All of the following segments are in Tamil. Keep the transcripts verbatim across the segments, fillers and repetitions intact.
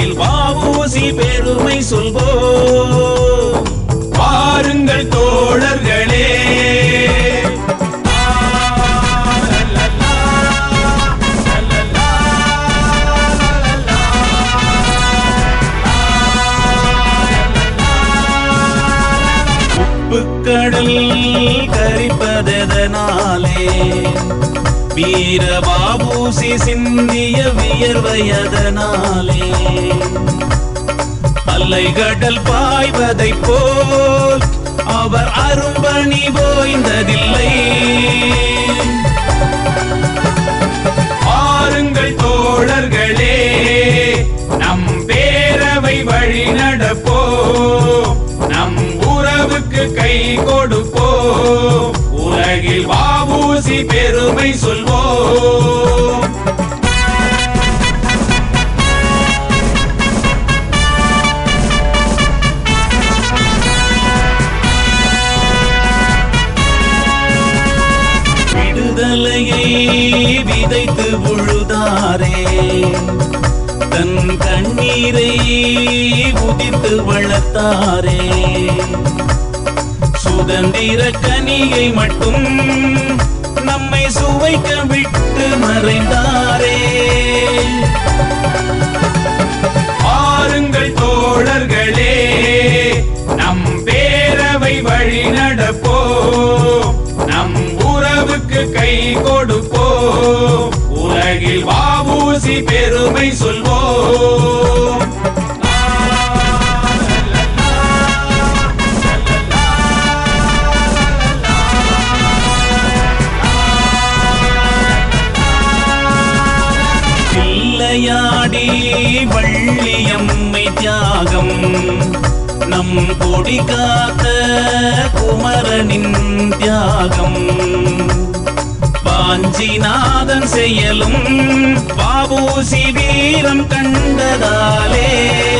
உலகில் வஉசி பெருமை சொல்வோம். பாருங்கள் தோழர்களே, உப்புக்கடல் கரிப்பதனாலே வீர வஉசி சிந்திய வியர்வையதனாலே அலைகடல் பாய்வதை போல் அவர் அரும்பணி போய்ந்ததில்லை. பாருங்கள் தோழர்களே, நம் பேரவை வழி நடப்போம், நம் உறவுக்கு கை கொடுப்போம், உலகில் வஉசி பெருமை சொல்வோம். விடுதலையை விதைத்து உழுதாரே, தன் கண்ணீரை உதித்து வளர்த்தாரே, சுதந்திர கனியை மட்டும் நம்மை சுவைக்க விட்டு மறைந்தாரே. பாருங்கள் தோழர்களே, நம் பேரவை வழி நடப்போம், நம் உறவுக்கு கை கொடுப்போம், உலகில் வஉசி பெருமை சொல்வோம். பிள்ளையாடி வள்ளியம்மை தியாகம், நம் கொடி காத்த குமரனின் தியாகம், வாஞ்சிநாதன் செயலும் வஉசி வீரம் கண்டதாலே.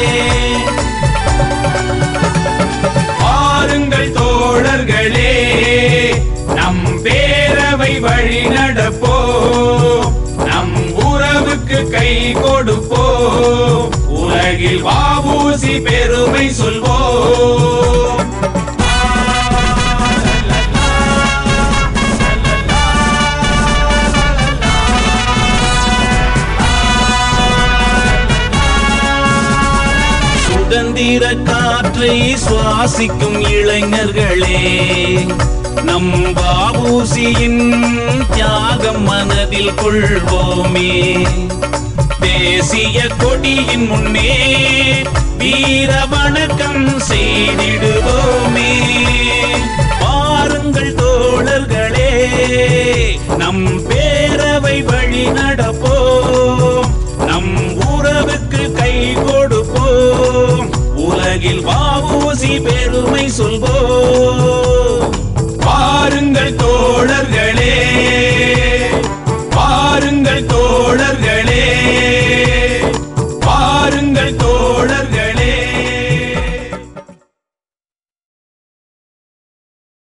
பாருங்கள் தோழர்களே, நம் பேரவை வழி நடப்போம், நம் உறவுக்கு கை கொடுப்போம், உலகில் வஉசி பெருமை சொல்வோம். சுதந்திர காற்றை சுவாசிக்கும் இளைஞர்களே, நம் வஉசியின் தியாகம் மனதில் கொள்வோமே, தேசிய கொடியின் முன்னே வீர வணக்கம் செய்திடுவோமே. பாருங்கள் தோழர்களே, நம் பேரவை வழி நடப்போம், நம் உறவுக்கு கை கொடுப்போம், உலகில் வஉசி பெருமை சொல்வோம்.